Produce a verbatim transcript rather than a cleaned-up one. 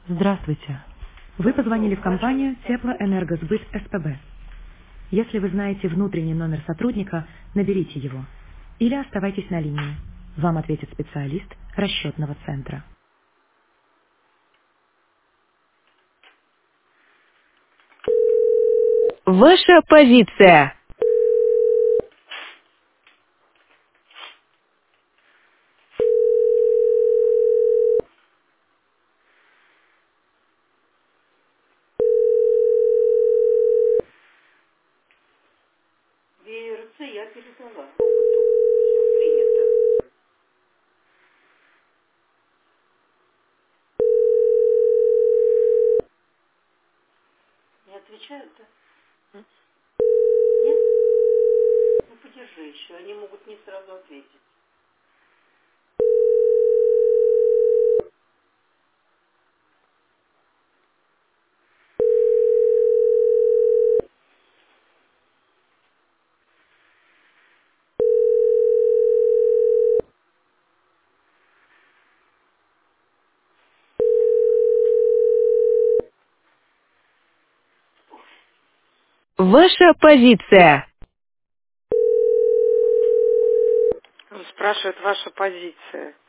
Здравствуйте. Вы позвонили в компанию Теплоэнергосбыт СПБ. Если вы знаете внутренний номер сотрудника, наберите его. Или оставайтесь на линии. Вам ответит специалист расчетного центра. Ваша позиция. ВРЦ я передала роботу. Все принято. Не отвечают, да? Нет? Ну подержи еще, они могут не сразу ответить. Ваша позиция. Он спрашивает, ваша позиция.